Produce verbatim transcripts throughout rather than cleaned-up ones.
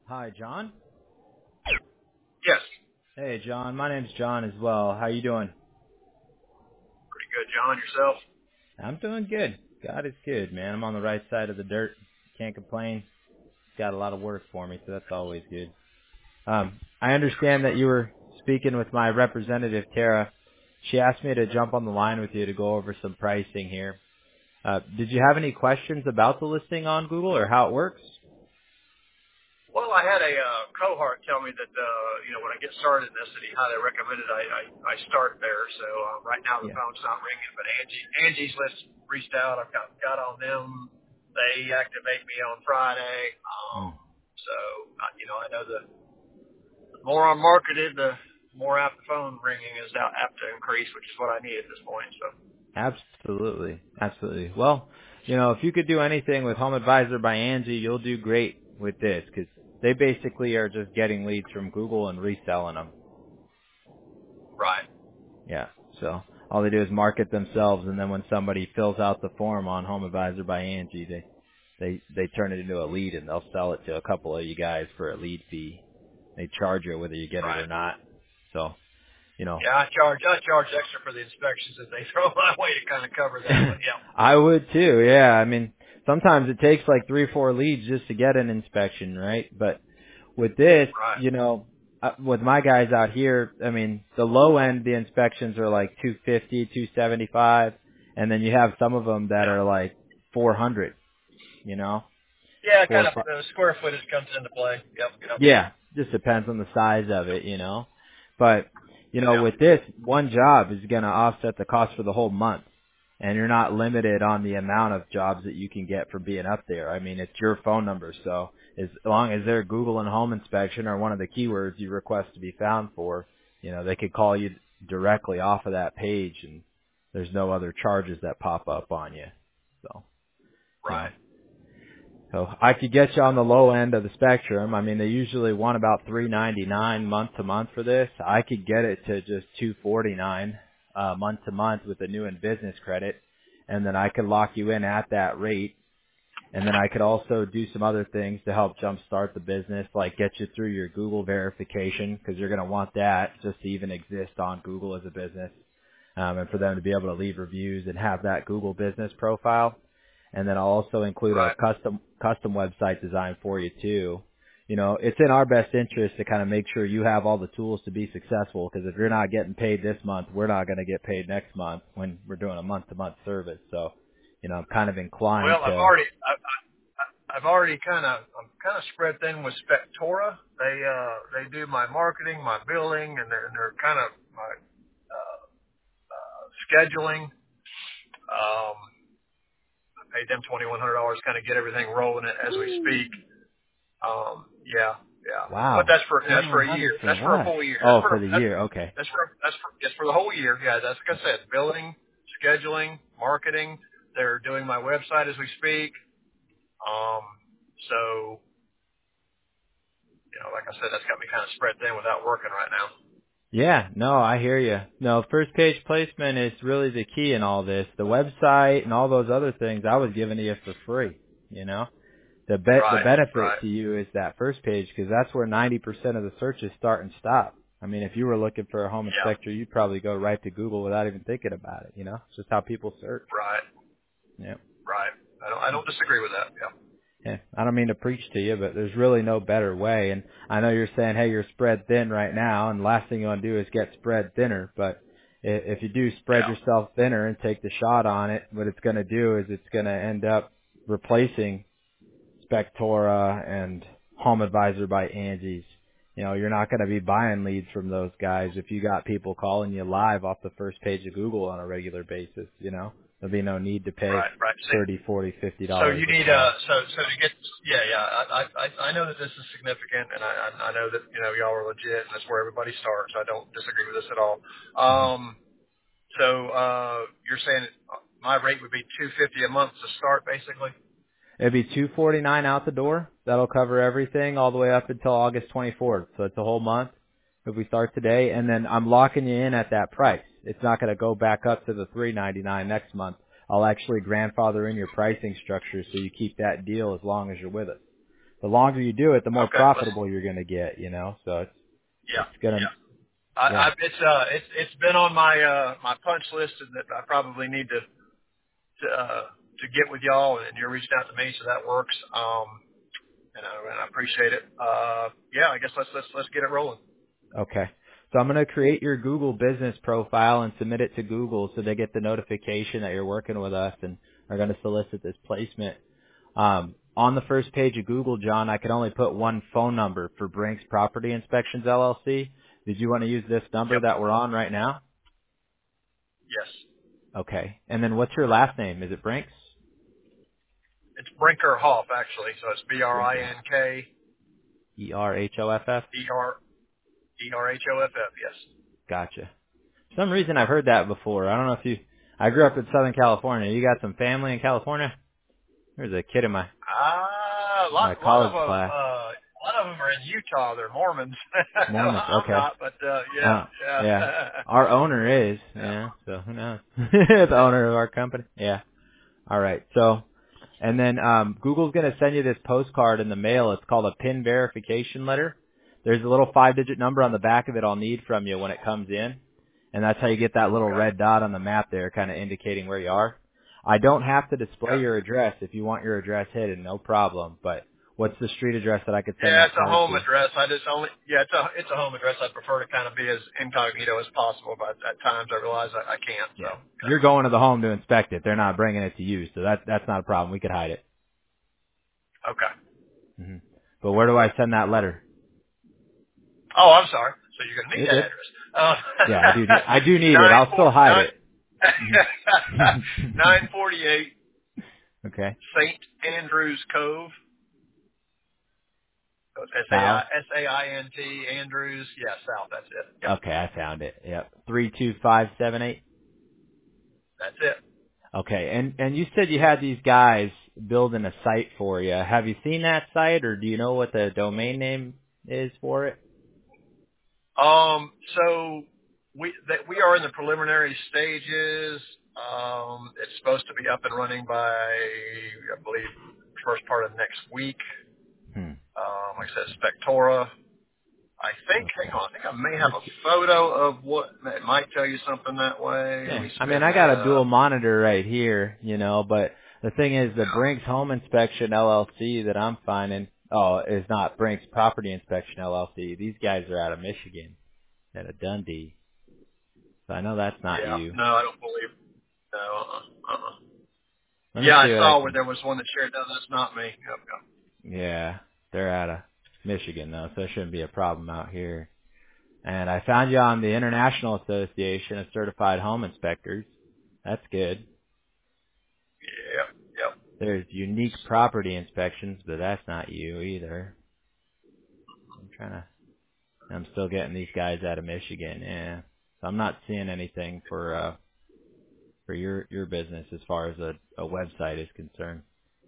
Hi, John. Yes. Hey, John. My name's John as well. How you doing? Pretty good, John. Yourself? I'm doing good. God is good, man. I'm on the right side of the dirt. Can't complain. Got a lot of work for me, so that's always good. Um, I understand that you were speaking with my representative, Tara. She asked me to jump on the line with you to go over some pricing here. Uh, did you have any questions about the listing on Google or how it works? Well, I had a uh, cohort tell me that, uh, you know, when I get started in this, that he highly recommended I, I, I start there. So uh, right now the Yeah. phone's not ringing, but Angie, Angie's list reached out. I've got, got on them. They activate me on Friday. Mm. Um, so, uh, you know, I know the more I'm marketed, the more apt the phone ringing is out, apt to increase, which is what I need at this point. So, Absolutely. Absolutely. Well, you know, if you could do anything with Home Advisor by Angie, you'll do great with this because they basically are just getting leads from Google and reselling them. right. Yeah. So all they do is market themselves, and then when somebody fills out the form on Home Advisor by Angie, they they they turn it into a lead and they'll sell it to a couple of you guys for a lead fee. They charge you whether you get it Right. or not. So, you know, Yeah, I charge I charge extra for the inspections that they throw my way to kind of cover that. But yeah, I would too. Yeah. I mean, sometimes it takes like three or four leads just to get an inspection, right? But with this, right. you know, uh, with my guys out here, I mean, the low end, the inspections are like two fifty, two seventy-five, and then you have some of them that Yeah, are like four hundred, you know, yeah, four, kind of five, the square footage comes into play. Yep, yep. yeah, just depends on the size of it, you know. But, you know, Yeah, with this, one job is going to offset the cost for the whole month. And you're not limited on the amount of jobs that you can get from being up there. I mean, it's your phone number. So as long as they're Google and home inspection are one of the keywords you request to be found for, you know, they could call you directly off of that page and there's no other charges that pop up on you. So, you know, right. so I could get you on the low end of the spectrum. I mean, they usually want about three ninety-nine month to month for this. I could get it to just two forty-nine uh month to month with a new and business credit, and then I could lock you in at that rate. And then I could also do some other things to help jumpstart the business, like get you through your Google verification, because you're going to want that just to even exist on Google as a business, um, and for them to be able to leave reviews and have that Google business profile. And then I'll also include a Right. custom custom website design for you too. You know, it's in our best interest to kind of make sure you have all the tools to be successful, because if you're not getting paid this month, we're not going to get paid next month when we're doing a month to month service. So, you know, I'm kind of inclined Well, I've to. already I, I, I've already kind of I'm kind of spread thin with Spectora. They uh they do my marketing, my billing, and they're they're kind of my uh, uh, scheduling. Um, I paid them twenty one hundred dollars, kind of get everything rolling as we speak. Um, yeah, yeah. But Wow, that's for that's for twenty-one a hundred year. for That's for a what? full year. That's Oh, for for the that's year. Okay. that's for that's for that's for the whole year. Yeah, that's like I said, billing, scheduling, marketing. They're doing my website as we speak. Um, so you know, like I said, that's got me kind of spread thin without working right now. Yeah, no, I hear you. No, first page placement is really the key in all this. The website and all those other things I was giving to you for free, you know? The be- the Right, benefit right. to you is that first page, because that's where ninety percent of the searches start and stop. I mean, if you were looking for a home Yeah, inspector, you'd probably go right to Google without even thinking about it, you know? It's just how people search. right, Yeah. right. I don't I don't disagree with that. Yeah. Yeah, I don't mean to preach to you, but there's really no better way. And I know you're saying, hey, you're spread thin right now, and the last thing you want to do is get spread thinner. But i- if you do spread Yeah. yourself thinner and take the shot on it, what it's going to do is it's going to end up replacing Spectora and Home Advisor by Angie's. You know, you're not going to be buying leads from those guys if you got people calling you live off the first page of Google on a regular basis, you know? There'll be no need to pay Right, right. See, thirty, forty, fifty so dollars you a need uh call. so so to get yeah yeah I I I know that this is significant, and I I I know that you know y'all are legit and that's where everybody starts. I don't disagree with this at all. Mhm. Um, so uh, you're saying my rate would be two fifty a month to start, basically. It'd be two forty nine out the door. That'll cover everything all the way up until August twenty fourth. So it's a whole month if we start today, and then I'm locking you in at that price. It's not going to go back up to the three ninety nine next month. I'll actually grandfather in your pricing structure so you keep that deal as long as you're with us. the longer you do it, the more Okay. profitable you're going to get, you know, so it's, Yeah. it's going to, Yeah. I, yeah. I, it's uh, it's it's been on my uh, my punch list that I probably need to to uh, to get with y'all, and you're reaching out to me, so that works. Um, and I, and I appreciate it. Uh, yeah, I guess let's let's let's get it rolling. Okay. So I'm going to create your Google business profile and submit it to Google so they get the notification that you're working with us and are going to solicit this placement. Um, on the first page of Google, John, I could only put one phone number for Brinks Property Inspections L L C. Did you want to use this number Yep. that we're on right now? Yes. Okay. And then what's your last name? Is it Brinks? It's Brinker Hoff, actually. So it's B R I Brinker. N K E R H O F F? E R E R H O F F. Yes. Gotcha. For some reason I've heard that before. I don't know if you, I grew up in Southern California. You got some family in California? There's a kid in my, Ah, a my lot, lot of college uh, class. uh, a lot of them are in Utah. They're Mormons. Mormons. I'm Okay. not, but uh, yeah, Uh, yeah. yeah, Our owner is, yeah. yeah, so who knows? The owner of our company. Yeah. All right. So, and then um, Google's going to send you this postcard in the mail. It's called a PIN verification letter. There's a little five-digit number on the back of it I'll need from you when it comes in, and that's how you get that little Okay. red dot on the map there, kind of indicating where you are. I don't have to display Yeah. your address if you want your address hidden, no problem. But what's the street address that I could send Yeah, that it's a card home to? address. I just only yeah, it's a it's a home address. I prefer to kind of be as incognito as possible, but at times I realize I, I can't. So Yeah. yeah. You're going to the home to inspect it. They're not bringing it to you, so that that's not a problem. We could hide it. Okay. hmm But where do I send that letter? Oh, I'm sorry. So you're gonna need You're that good. address. Uh, Yeah, I do. Need, I do need it. nine I'll four still hide nine it. Mhm. nine forty eight Okay. Saint Andrews Cove. So it's S A I South. S A I N T Andrews. Yeah, South. That's it. Yep, Okay, I found it. Yep. Three two five seven eight. that's it. Okay, and and you said you had these guys building a site for you. Have you seen that site, or do you know what the domain name is for it? Um, so we that we are in the preliminary stages. Um, it's supposed to be up and running by, I believe, first part of next week. Hmm. Um, like I said, Spectora. I think, hang Okay. on, I think I may have Let's a see. photo of what, it might tell you something that way. Let Yeah. me I spin mean, I that got a dual up. monitor right here, you know, but the thing is, the Yeah. Brinks Home Inspection L L C that I'm finding, oh, is not Brinks Property Inspection L L C. These guys are out of Michigan, out of Dundee. So I know that's not Yeah. you. No, I don't believe, no, uh-uh, uh-uh. Let me Yeah, see I what I saw where can. there was one that shared, no, that's not me. Yep, yep. Yeah, they're out of Michigan though, so it shouldn't be a problem out here. And I found you on the International Association of Certified Home Inspectors. That's good. Yep, yep. There's unique property inspections, but that's not you either. I'm trying to. I'm still getting these guys out of Michigan. Yeah, so I'm not seeing anything for uh for your your business as far as a, a website is concerned.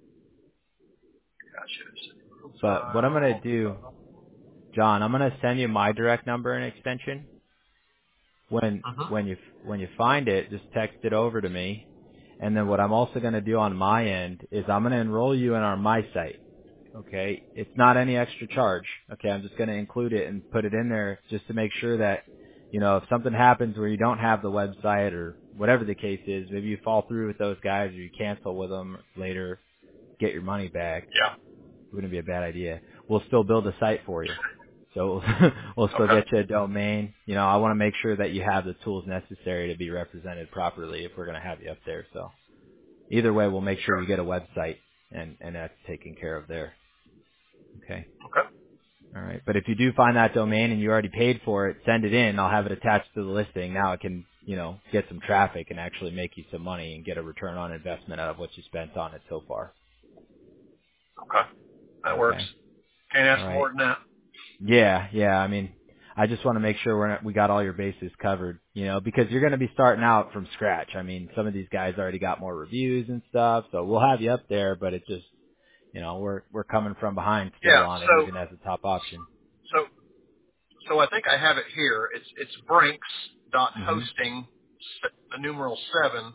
Gotcha. But what I'm gonna File. do, John, I'm gonna send you my direct number and extension. When Uh-huh. when you when you find it, just text it over to me. And then what I'm also going to do on my end is I'm going to enroll you in our My Site. Okay, it's not any extra charge. Okay, I'm just going to include it and put it in there just to make sure that, you know, if something happens where you don't have the website or whatever the case is, maybe you fall through with those guys or you cancel with them later, get your money back. Yeah. Wouldn't be a bad idea. We'll still build a site for you. So we'll still Okay. get you a domain. You know, I want to make sure that you have the tools necessary to be represented properly if we're going to have you up there. So either way, we'll make sure Sure. you get a website and, and that's taken care of there. Okay. Okay. All right. But if you do find that domain and you already paid for it, send it in. I'll have it attached to the listing. Now it can, you know, get some traffic and actually make you some money and get a return on investment out of what you spent on it so far. Okay. That works. Okay. Can't All ask for right. more than that. Yeah, yeah. I mean, I just want to make sure we're not, we got all your bases covered, you know, because you're going to be starting out from scratch. I mean, some of these guys already got more reviews and stuff, so we'll have you up there, but it just, you know, we're we're coming from behind still Yeah. on it, So, even as a top option. so, so I think I have it here. It's it's Brinks dot Mhm. hosting the numeral seven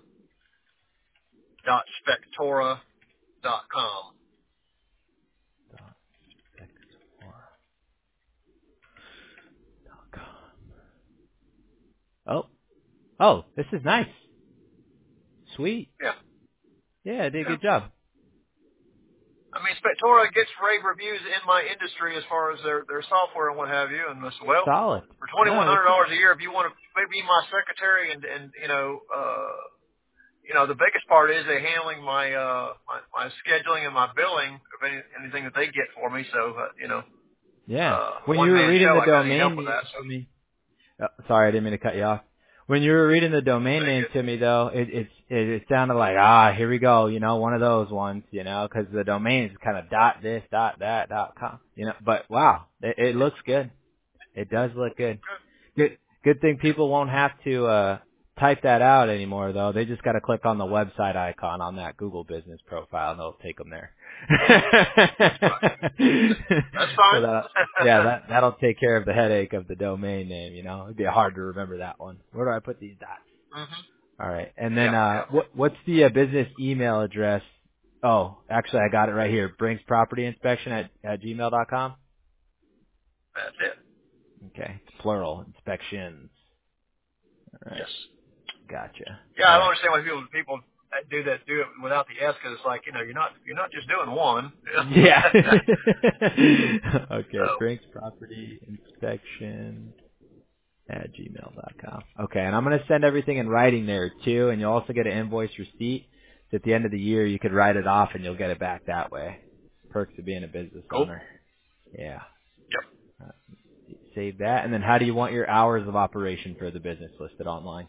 dot spectora dot com. Oh, oh, this is nice. Sweet. Yeah. Yeah, did a Yeah. good job. I mean, Spectora gets rave reviews in my industry as far as their their software and what have you. And I said, well, Solid. for twenty one No, this hundred is dollars a year, if you want to be my secretary, and and you know, uh, you know, the biggest part is they handling my uh my, my scheduling and my billing of any, anything that they get for me. So uh, you know, yeah. uh, When one you were man reading show, the I got to need help domain with name that. So to me, oh, sorry, I didn't mean to cut you off. When you were reading the domain very name good. to me, though, it it it, it sounded like ah, here we go, you know, one of those ones, you know, because the domain is kind of dot this, dot that, dot com, you know. But wow, it, it looks good. It does look good. Good. Good good thing people won't have to uh type that out anymore, though. They just got to click on the website icon on that Google Business profile, and it'll take them there. That's fine. That's So fine. that, yeah, that that'll take care of the headache of the domain name. You know, it'd be hard to remember that one. Where do I put these dots? hmm All right, and then Yeah, uh, yeah. what what's the uh, business email address? Oh, actually, I got it right here. Brinks Property Inspection at at gmail dot com. That's it. Okay, it's plural inspections. All right, Yes. gotcha. Yeah, All I don't right. understand why people people that do that do it without the S, because it's like, you know, you're not you're not just doing one. Yeah. Okay, So Brinks Property Inspection at gmail dot com. Okay, and I'm going to send everything in writing there too, and you'll also get an invoice receipt. So at the end of the year, you could write it off and you'll get it back that way. Perks of being a business cool. owner. Yeah. Yep. Uh, Save that. And then how do you want your hours of operation for the business listed online?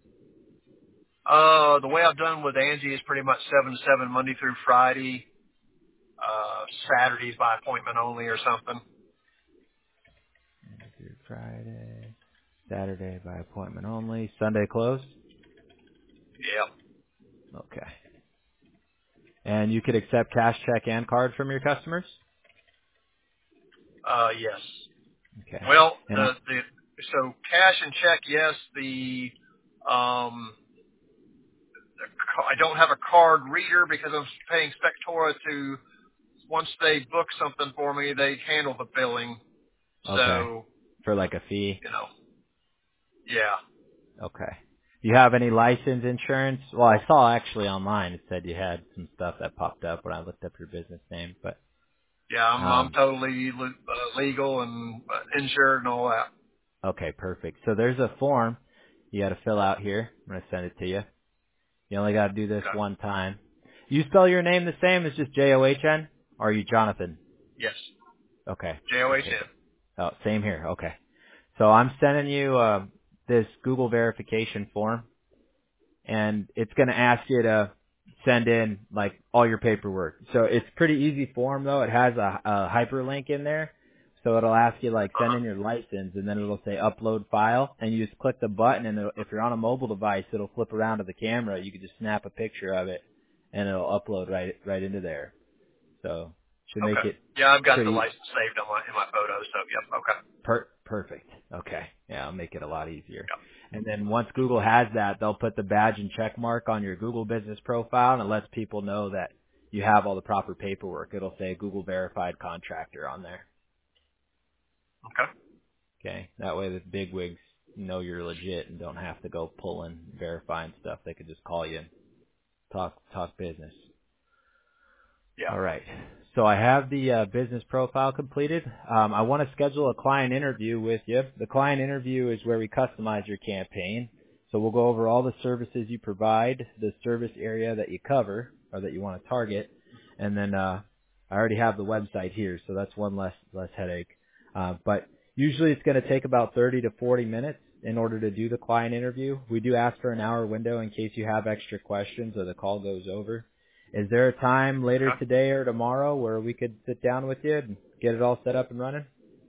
Uh, the way I've done with Angie is pretty much seven to seven Monday through Friday. Uh, Saturdays by appointment only or something. Monday through Friday, Saturday by appointment only, Sunday closed? Yeah. Okay. And you could accept cash, check, and card from your customers? Uh, yes. Okay. Well, And the I, the so cash and check, yes. The um, the, ca- I don't have a card reader because I'm paying Spectora to. Once they book something for me, they handle the billing. okay. So For like a fee? you know, yeah. Okay. Do you have any license insurance? Well, I saw actually online it said you had some stuff that popped up when I looked up your business name, but Yeah, I'm I'm um totally le- uh, legal and uh, insured and all that. okay, perfect. So there's a form you got to fill out here. I'm going to send it to you. You only got to do this Okay. one time. You spell your name the same as just J O H N, or are you Jonathan? Yes. Okay. J O H Okay. N. Oh, same here. Okay. So I'm sending you uh, this Google verification form, and it's going to ask you to send in like all your paperwork. So it's pretty easy form though. It has a, a hyperlink in there. So it'll ask you like send Uh-huh. in your license, and then it'll say upload file, and you just click the button, and it'll, if you're on a mobile device, it'll flip around to the camera. You can just snap a picture of it, and it'll upload right right into there. So should make Okay. it Yeah, I've got the pretty license saved on my in my photos. So yep. Okay. Per- perfect. Okay. Yeah, I'll make it a lot easier. Yep. And then once Google has that, they'll put the badge and check mark on your Google business profile, and it lets people know that you have all the proper paperwork. It'll say Google verified contractor on there. Okay. Okay. That way the bigwigs know you're legit and don't have to go pulling, verifying stuff. They could just call you and talk, talk business. Yeah. All right. So I have the uh, business profile completed. Um, I want to schedule a client interview with you. The client interview is where we customize your campaign. So we'll go over all the services you provide, the service area that you cover or that you want to target, and then uh, I already have the website here, so that's one less less headache. Uh, but usually it's going to take about thirty to forty minutes in order to do the client interview. We do ask for an hour window in case you have extra questions or the call goes over. Is there a time later Okay. today or tomorrow where we could sit down with you and get it all set up and running?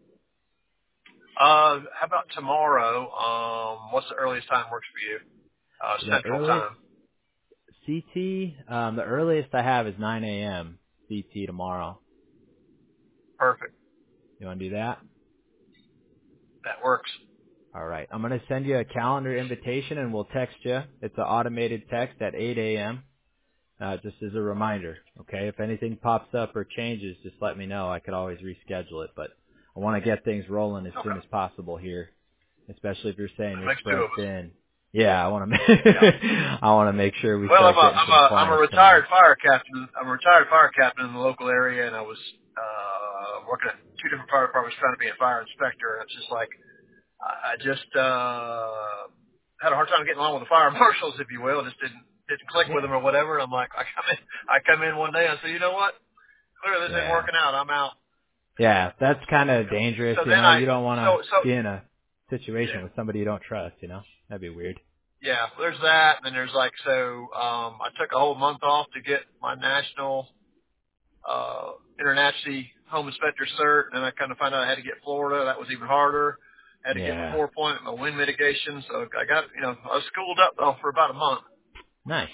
Uh, how about tomorrow? Um, what's the earliest time works for you? Uh, The Central earliest Time. C T, um, the earliest I have is nine a.m. C T tomorrow. Perfect. You want to do that? That works. All right. I'm going to send you a calendar invitation and we'll text you. It's an automated text at eight a.m. Uh, just as a reminder. Okay. If anything pops up or changes, just let me know. I could always reschedule it, but I want to get things rolling as soon Okay. as possible here. especially if you're saying It you're makes two spread of us. thin. Yeah, I want to make Yeah. I want to make sure we Well, I'm start a getting I'm some a I'm a clients coming retired fire captain. I'm a retired fire captain in the local area, and I was uh working at two different fire departments trying to be a fire inspector. And it's just like I I just uh had a hard time getting along with the fire marshals, if you will. Just didn't didn't click in. with them or whatever. And I'm like, I come in I come in one day and I say, you know what? Clearly this ain't Yeah. working out. I'm out. Yeah, that's kind of Yeah. dangerous, So you then know. I You don't want to so so be in a situation yeah. with somebody you don't trust, you know. That'd be weird. Yeah, there's that, and then there's like so. Um, I took a whole month off to get my national, uh, internationally home inspector cert, and I kind of found out I had to get Florida. That was even harder. I had to get my Yeah. four point, my wind mitigation. So I got, you know, I was schooled up though for about a month. Nice.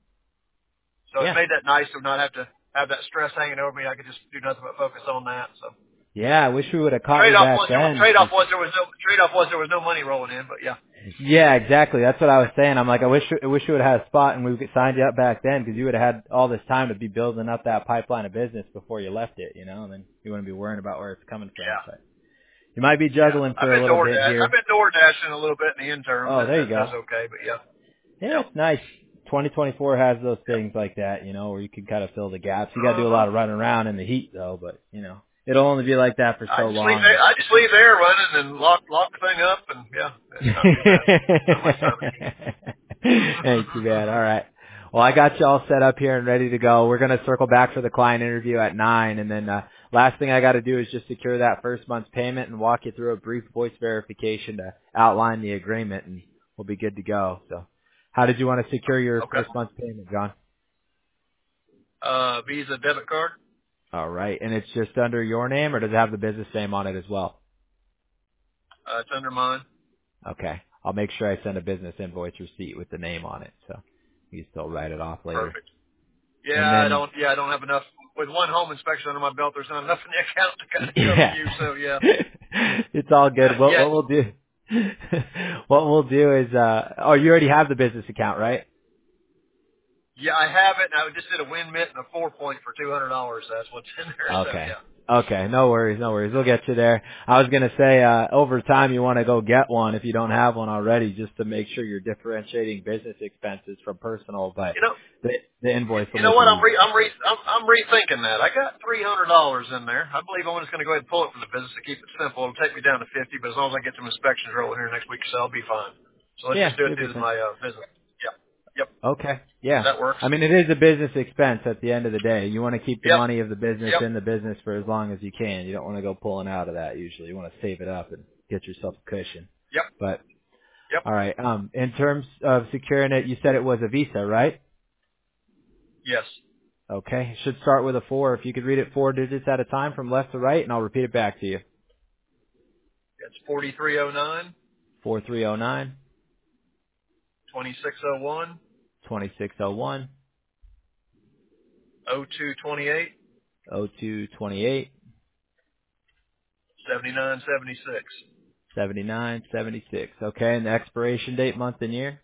So it Yeah. made that nice to not have to have that stress hanging over me. I could just do nothing but focus on that. So Yeah, I wish we would have caught trade you off back was then. trade off 'Cause was there was no trade off was there was no money rolling in, but yeah. yeah, exactly. That's what I was saying. I'm like, I wish I wish we would have had a spot and we could signed you up back then because you would have had all this time to be building up that pipeline of business before you left it, you know, and then you wouldn't be worrying about where it's coming from. Yeah. But you might be Yeah, juggling I've for a been little bit DoorDash. I've here. been door dashing a little bit in the interim. Oh, That, there you that go. that's okay, but yeah, Yeah, yeah, it's nice. twenty twenty-four has those yeah. things like that, you know, where you can kind of fill the gaps. You got to do a Uh-huh. lot of running around in the heat, though, but, you know, it'll only be like that for I so just leave long. there. I just leave there running and lock lock the thing up, and yeah, it's not too bad. Not much time. Ain't too bad. All right. Well, I got you all set up here and ready to go. We're going to circle back for the client interview at nine, and then uh, last thing I got to do is just secure that first month's payment and walk you through a brief voice verification to outline the agreement, and we'll be good to go. So how did you want to secure your Okay. first month's payment, John? Uh, Visa debit card. All right. And it's just under your name, or does it have the business name on it as well? Uh, it's under mine. Okay. I'll make sure I send a business invoice receipt with the name on it, so you can still write it off later. Perfect. Yeah, And I then, don't. Yeah, I don't have enough. With one home inspection under my belt, there's not enough in the account to kind of cover yeah, you. So yeah. it's all good. Not What, yet. what we'll do, what we'll do is, uh, oh, you already have the business account, right? Yeah, I have it. And I just did a win mitt and a four point for two hundred dollars. That's what's in there. So Okay. yeah. Okay, no worries, no worries. We'll get you there. I was gonna say, uh, over time you want to go get one if you don't have one already, just to make sure you're differentiating business expenses from personal, but You know, the, the You, invoice will you know make it what? I'm re, easy. I'm re, I'm, I'm rethinking that. I got three hundred dollars in there. I believe I'm just going to go ahead and pull it from the business to keep it simple. It'll take me down to fifty, but as long as I get some inspections rolling here next week, so I'll be fine. So let's Yeah, just do it you'll be through fine. my uh, business. Yep. Yep. Okay. Yeah. That works. I mean, it is a business expense at the end of the day. You want to keep the Yep. money of the business Yep. in the business for as long as you can. You don't want to go pulling out of that usually. You want to save it up and get yourself a cushion. Yep. But, Yep. all right. Um, in terms of securing it, you said it was a Visa, right? Yes. Okay. Should start with a four. If you could read it four digits at a time from left to right, and I'll repeat it back to you. It's forty-three oh nine, four three oh nine, twenty-six oh one, twenty-six oh one, oh two twenty-eight, oh two twenty-eight, seventy-nine seventy-six, seventy-nine seventy-six. Okay. And the expiration date, month and year?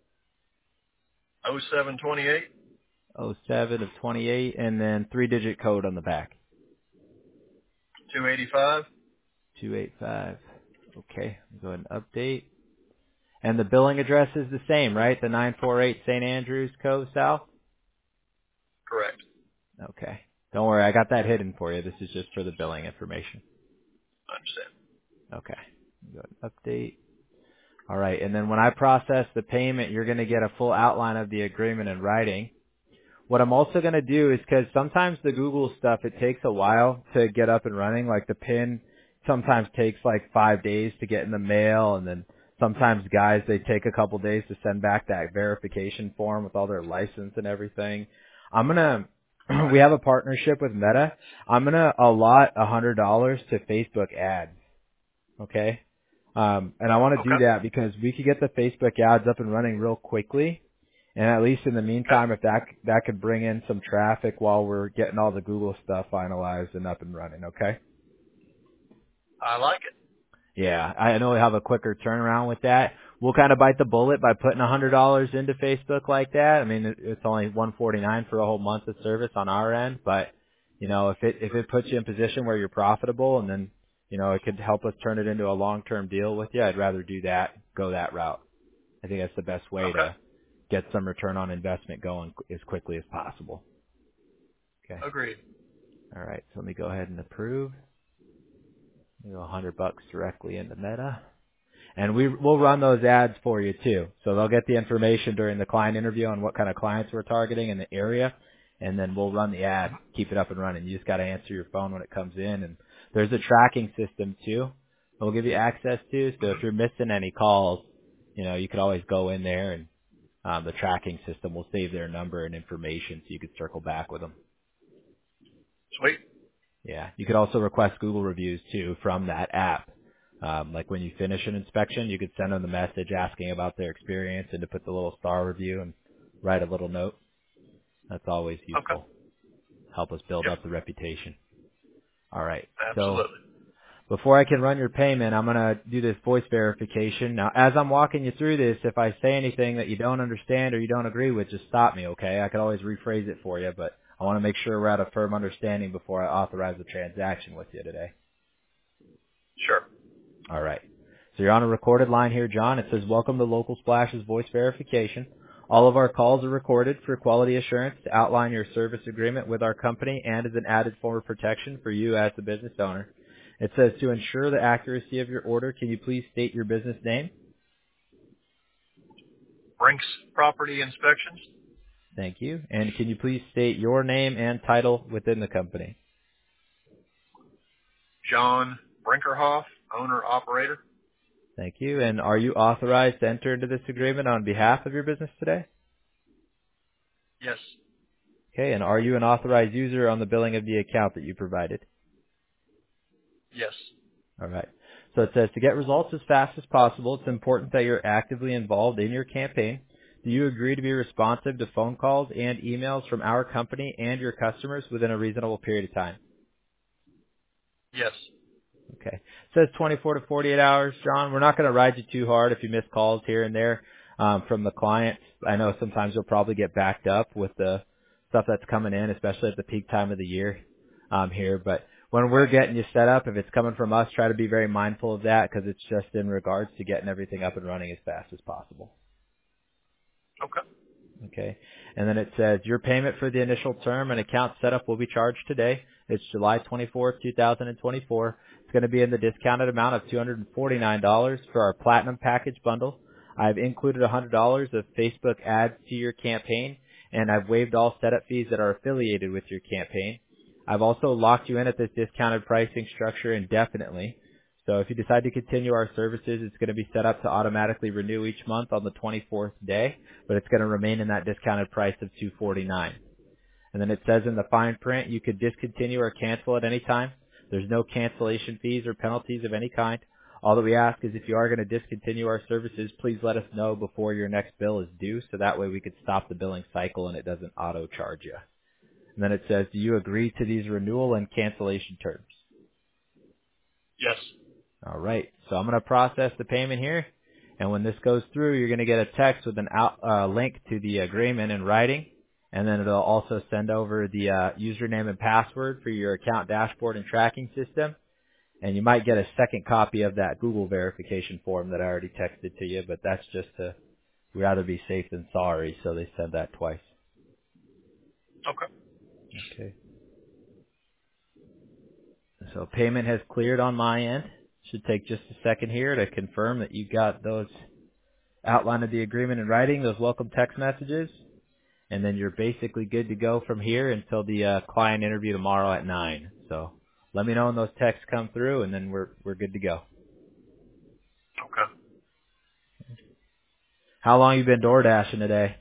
oh seven twenty-eight, oh seven of twenty-eight, and then three-digit code on the back. two eighty-five. two eighty-five. Okay, go ahead and update. And the billing address is the same, right? The nine forty-eight Saint Andrews Cove South? Correct. Okay. Don't worry, I got that hidden for you. This is just for the billing information. I understand. Okay. Go ahead and update. All right, and then when I process the payment, you're going to get a full outline of the agreement in writing. What I'm also going to do is, because sometimes the Google stuff, it takes a while to get up and running. Like the PIN sometimes takes like five days to get in the mail, and then sometimes guys, they take a couple days to send back that verification form with all their license and everything. I'm going to, we have a partnership with Meta. I'm going to allot one hundred dollars to Facebook ads. Okay? Um, and I want to do Okay. that because we could get the Facebook ads up and running real quickly. And at least in the Okay. meantime, if that that could bring in some traffic while we're getting all the Google stuff finalized and up and running, okay? I like it. Yeah, I know we have a quicker turnaround with that. We'll kind of bite the bullet by putting one hundred dollars into Facebook like that. I mean, it, it's only one forty-nine for a whole month of service on our end, but you know, if it if it puts you in position where you're profitable, and then you know, it could help us turn it into a long-term deal with you, I'd rather do that, go that route. I think that's the best way Okay. to get some return on investment going as quickly as possible. Okay. Agreed. All right. So let me go ahead and approve. You know, a hundred bucks directly into Meta. And we, we'll run those ads for you too. So they'll get the information during the client interview on what kind of clients we're targeting in the area. And then we'll run the ad, keep it up and running. You just got to answer your phone when it comes in. And there's a tracking system too we'll give you access to. So if you're missing any calls, you know, you could always go in there and um, the tracking system will save their number and information so you could circle back with them. Sweet. Yeah. You could also request Google reviews too from that app. Um, like when you finish an inspection, you could send them the message asking about their experience and to put the little star review and write a little note. That's always useful. Okay. Help us build Yep. up the reputation. All right. So Absolutely. before I can run your payment, I'm going to do this voice verification. Now, as I'm walking you through this, if I say anything that you don't understand or you don't agree with, just stop me, okay? I could always rephrase it for you, but I want to make sure we're at a firm understanding before I authorize the transaction with you today. Sure. All right. So you're on a recorded line here, John. It says, welcome to Local Splash's voice verification. All of our calls are recorded for quality assurance to outline your service agreement with our company and as an added form of protection for you as the business owner. It says, to ensure the accuracy of your order, can you please state your business name? Brinks Property Inspections. Thank you. And can you please state your name and title within the company? John Brinkerhoff, owner operator. Thank you. And are you authorized to enter into this agreement on behalf of your business today? Yes. Okay. And are you an authorized user on the billing of the account that you provided? Yes. All right. So it says, to get results as fast as possible, it's important that you're actively involved in your campaign. Do you agree to be responsive to phone calls and emails from our company and your customers within a reasonable period of time? Yes. Okay. It says twenty-four to forty-eight hours, John. We're not going to ride you too hard if you miss calls here and there um, from the clients. I know sometimes you'll probably get backed up with the stuff that's coming in, especially at the peak time of the year um, here. But when we're getting you set up, if it's coming from us, try to be very mindful of that because it's just in regards to getting everything up and running as fast as possible. Okay. Okay. And then it says your payment for the initial term and account setup will be charged today. It's July twenty-fourth, two thousand twenty-four. It's going to be in the discounted amount of two hundred forty-nine dollars for our Platinum Package bundle. I've included one hundred dollars of Facebook ads to your campaign, and I've waived all setup fees that are affiliated with your campaign. I've also locked you in at this discounted pricing structure indefinitely. So if you decide to continue our services, it's going to be set up to automatically renew each month on the twenty-fourth day, but it's going to remain in that discounted price of two hundred forty-nine dollars. And then it says in the fine print, you could discontinue or cancel at any time. There's no cancellation fees or penalties of any kind. All that we ask is if you are going to discontinue our services, please let us know before your next bill is due, so that way we could stop the billing cycle and it doesn't auto charge you. And then it says, do you agree to these renewal and cancellation terms? Yes. All right. So I'm going to process the payment here. And when this goes through, you're going to get a text with an out, uh, link to the agreement in writing. And then it'll also send over the uh, username and password for your account dashboard and tracking system. And you might get a second copy of that Google verification form that I already texted to you, but that's just to we'd rather be safe than sorry, so they send that twice. Okay. Okay. So payment has cleared on my end. Should take just a second here to confirm that you got those outline of the agreement in writing, those welcome text messages. And then you're basically good to go from here until the uh, client interview tomorrow at nine. So let me know when those texts come through, and then we're we're good to go. Okay. How long you been door dashing today?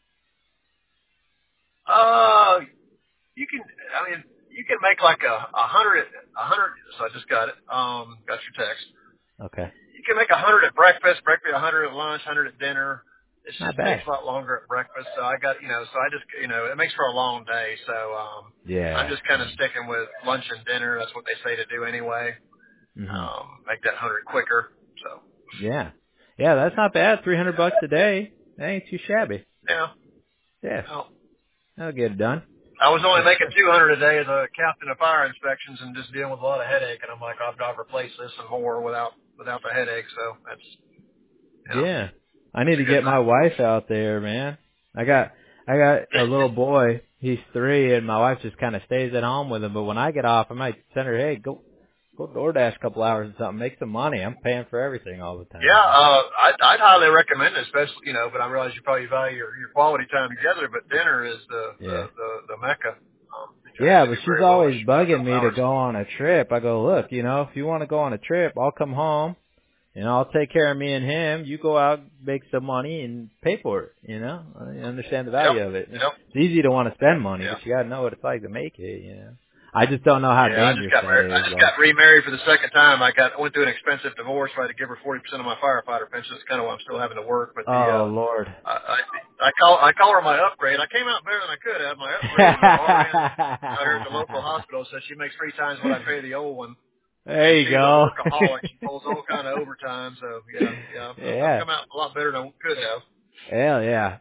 Uh, you can, I mean, you can make like a, a hundred, a hundred, so I just got it, um, got your text. Okay. You can make a hundred at breakfast, breakfast, a hundred at lunch, a hundred at dinner. It Not just bad. takes a lot longer at breakfast, so I got, you know, so I just, you know, it makes for a long day, so, um, Yeah. I'm just kind of sticking with lunch and dinner. That's what they say to do anyway. Mm-hmm. Um, make that hundred quicker, so. Yeah. Yeah, that's not bad. Three hundred bucks a day. That ain't too shabby. Yeah. Yeah. Well, That'll get it done. I was only making two hundred a day as a captain of fire inspections and just dealing with a lot of headache. And I'm like, I've got to replace this and more without without the headache. So that's you know, Yeah. I need to good get my time. wife out there, man. I got I got a little boy. He's three, and my wife just kind of stays at home with him. But when I get off, I might send her, hey, go go DoorDash a couple hours or something, make some money. I'm paying for everything all the time. Yeah, uh, I'd, I'd highly recommend it, especially, you know, but I realize you probably value your, your quality time together, but dinner is the, Yeah. the, the, the mecca. Um, Yeah, but do she's very well always as you spend a bugging couple me to hours. go on a trip. I go, look, you know, if you want to go on a trip, I'll come home. You know, I'll take care of me and him. You go out, make some money, and pay for it. You know, I understand the value Yep. of it. Yep. It's easy to want to spend money, Yeah. but you got to know what it's like to make it. You know, I just don't know how Yeah, I just dangerous got that married. I is. just Though. got remarried for the second time. I got went through an expensive divorce. So I had to give her forty percent of my firefighter pension. That's kind of why I'm still having to work. But the Oh uh, Lord. I, I I call I call her my upgrade. I came out better than I could have. My upgrade is an R N out here at the local hospital, so she makes three times what I pay the old one. There And you she's a go. workaholic. She pulls all kind of overtime. So yeah, yeah, I've, I've Yeah. come out a lot better than I could have. Hell yeah.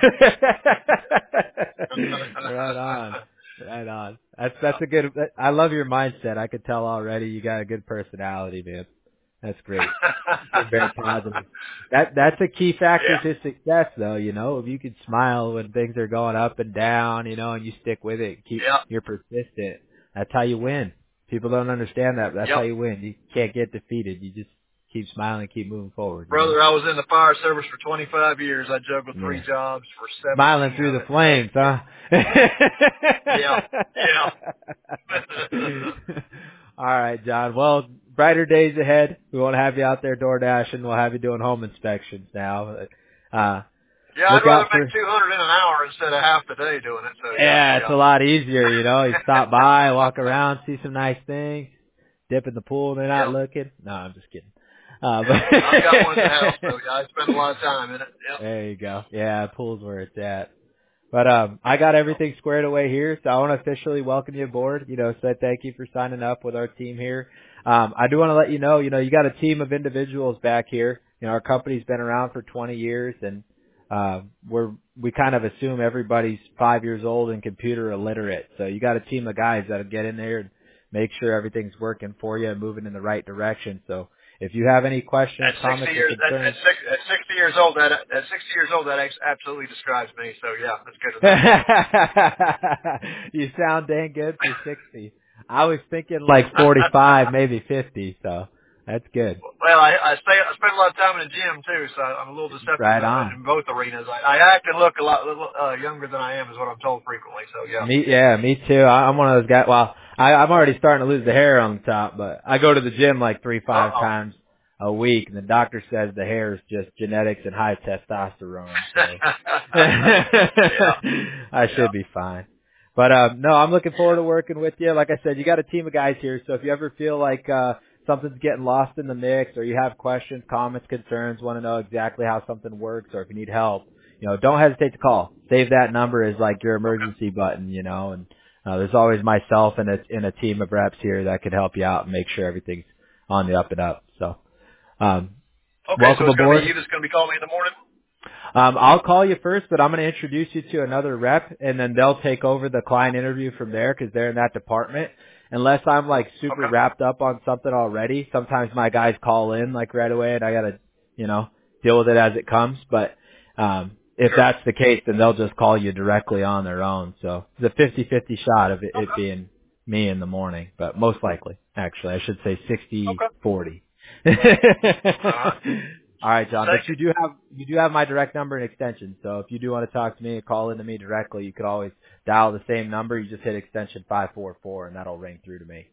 Right on. Right on. That's that's a good. I love your mindset. I could tell already. You got a good personality, man. That's great. You're very positive. That that's a key factor Yeah. to success, though. You know, if you can smile when things are going up and down, you know, and you stick with it, keep Yeah. you're persistent. That's how you win. People don't understand that. But that's Yep. how you win. You can't get defeated. You just keep smiling, keep moving forward. You know. Brother, I was in the fire service for twenty-five years. I juggled three Yeah. jobs for Smiling seventeen through of the it. flames, So, huh? yeah. Yeah. All right, John. Well, brighter days ahead. We won't have you out there door dashing. We'll have you doing home inspections now. Uh, Yeah, I'd look rather out make for. two hundred in an hour instead of half the day doing it. So yeah, Yeah, it's yeah. a lot easier, you know. You stop by, walk around, see some nice things, dip in the pool. They're not Yeah. looking. No, I'm just kidding. Uh, Yeah. but I've got one at the house, so yeah, I spend a lot of time in it. Yep. there you go. Yeah, pool's where it's at. But um, I got everything squared away here, so I want to officially welcome you aboard. You know, say thank you for signing up with our team here. Um, I do want to let you know, you know, you got a team of individuals back here. You know, our company's been around for twenty years, and uh, we're we kind of assume everybody's five years old and computer illiterate. So you got a team of guys that'll get in there and make sure everything's working for you and moving in the right direction. So if you have any questions, At comments, sixty or years, at, at, concerns. six, at sixty years old, that at sixty years old, that ex- absolutely describes me. So yeah, that's good enough. You sound dang good for sixty. I was thinking like forty-five, maybe fifty, so that's good. Well, I, I stay. I spend a lot of time in the gym too, so I'm a little deceptive Right in, on. in both arenas. I, I act and look a lot uh, younger than I am, is what I'm told frequently. So yeah. Me, yeah, me too. I, I'm one of those guys. Well, I, I'm already starting to lose the hair on the top, but I go to the gym like three, Uh five oh. times a week, and the doctor says the hair is just genetics and high testosterone. So yeah. I Yeah. should be fine. But um, no, I'm looking forward to working with you. Like I said, you got a team of guys here, so if you ever feel like uh, something's getting lost in the mix, or you have questions, comments, concerns, want to know exactly how something works, or if you need help, you know, don't hesitate to call. Save that number as like your Okay. emergency button, you know, and uh, there's always myself and a, and a team of reps here that could help you out and make sure everything's on the up and up. So, um, Okay. So welcome it's going to aboard. be you that's going to be calling me in the morning. Um, I'll call you first, but I'm going to introduce you to another rep, and then they'll take over the client interview from there because they're in that department. Unless I'm like super Okay. wrapped up on something already, sometimes my guys call in like right away, and I got to, you know, deal with it as it comes. But um, if Sure. that's the case, then they'll just call you directly on their own. So it's a fifty-fifty shot of it, it Okay. being me in the morning, but most likely, actually, I should say sixty Okay. forty. All right. All right, John, but Thank you. you do have you do have my direct number and extension. So if you do want to talk to me, call into me directly. You could always dial the same number. You just hit extension five four four, and that'll ring through to me.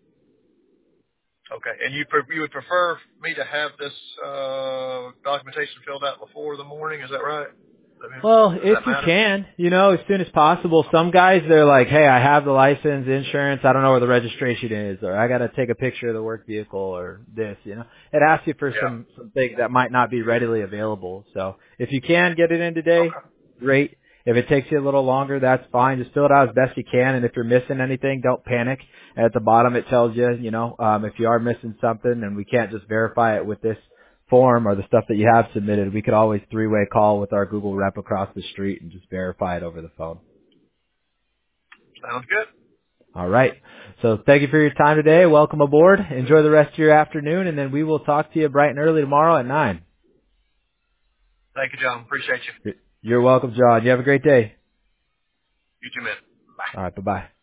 Okay. And you pre- you would prefer me to have this uh, documentation filled out before the morning? Is that right? I mean, Well, does if that you matter? can, you know, as soon as possible. Some guys, they're like, hey, I have the license, insurance, I don't know where the registration is, or I got to take a picture of the work vehicle, or this, you know. It asks you for Yeah. some, some things that might not be readily available. So if you can get it in today, Okay. great. If it takes you a little longer, that's fine. Just fill it out as best you can, and if you're missing anything, don't panic. At the bottom, it tells you, you know, um, if you are missing something and we can't just verify it with this form or the stuff that you have submitted, we could always three-way call with our Google rep across the street and just verify it over the phone. Sounds good. All right. So thank you for your time today. Welcome aboard. Enjoy the rest of your afternoon, and then we will talk to you bright and early tomorrow at nine. Thank you, John. Appreciate you. You're welcome, John. You have a great day. You too, man. Bye. All right. Bye-bye.